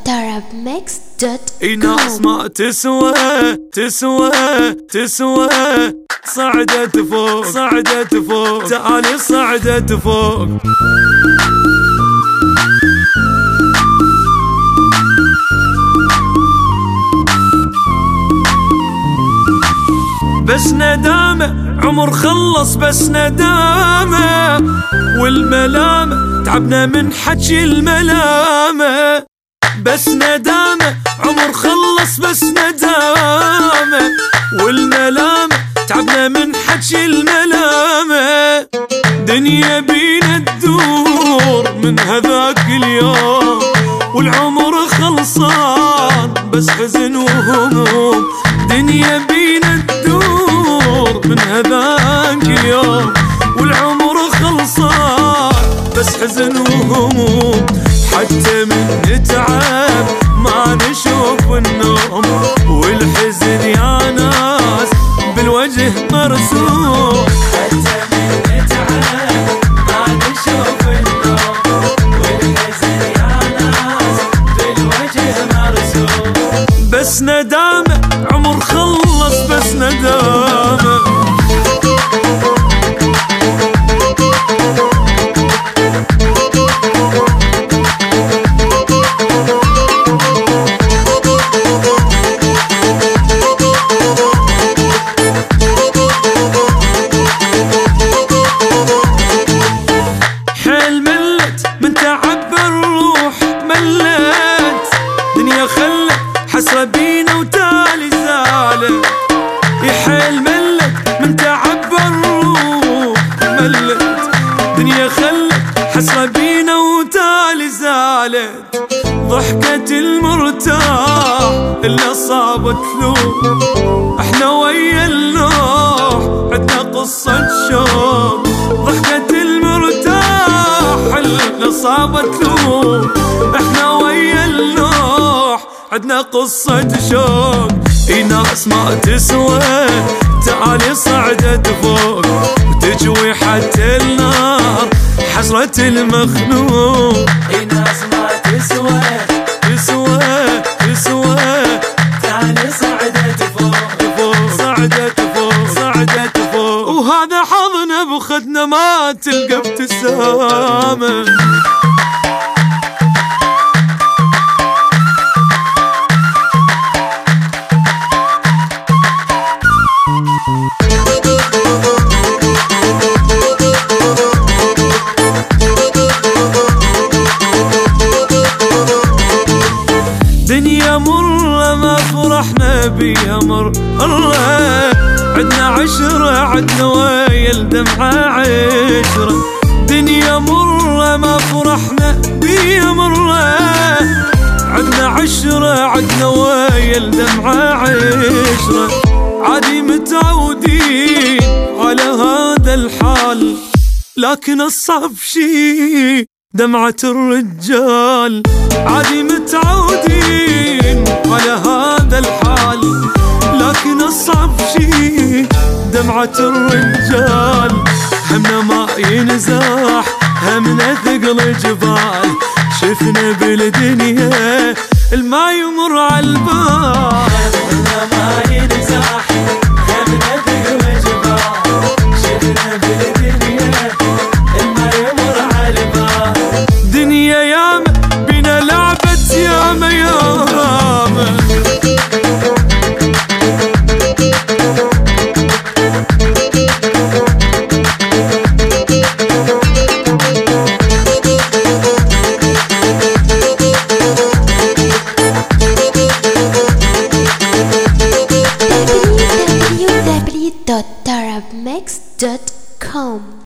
اي ناس ما تسوى صعدت فوق تعالي صعدت فوق. بس ندامة عمر خلص، بس ندامة والملامة تعبنا من حكي الملامة. بس ندامة عمر خلص، بس ندامة والملامة تعبنا من حكي الملامة. دنيا بينا تدور من هذاك اليوم والعمر خلصان بس حزن وهموم. دنيا بينا تدور من هذاك اليوم والعمر خلصان بس حزن وهموم. حتى من نتعب ما نشوف النوم والحزن يا ناس بالوجه مرسوم. حتى من نتعب ما نشوف النوم والحزن يا ناس بالوجه مرسوم. بس ندامة عمر خلص، بس ندامة. حيل ملت من تعب الروح، ملت دنيا خلت حسرة بينا وتالي زالت. حيل ملت من تعب الروح، ملت دنيا خلت حسرة بينا وتالي زالت. ضحكة المرتاح اللي صابت له احنا ويا اللوح عدنا قصة شوق. ضحكة المرتاح اللي صابت له احنا ويا اللوح عدنا قصة شوق. اي ناس ما تسوى تعالي صعدت فوق وتجوي حتى النار حسرة المخنوق. اي ناس ما تسوى تعالي صعدت فوق وهذا حظنا بخدنا ما تلقى ابتسامة. دنيا مرة ما فرحنا بيها مرة، عدنا عشرة عدنا ويا الدمعة عشرة. دنيا مرة ما فرحنا بيها مرة، عدنا عشرة عدنا ويا الدمعة عشرة. عادي متعودين على هذا الحال لكن الصعب شي دمعة الرجال. عادي متعودين على هذا الحال لكن الصعب شي دمعة الرجال. همنا ما ينزاح همنا ثقل جبال، شفنا بالدنيا الما يمر عالبال.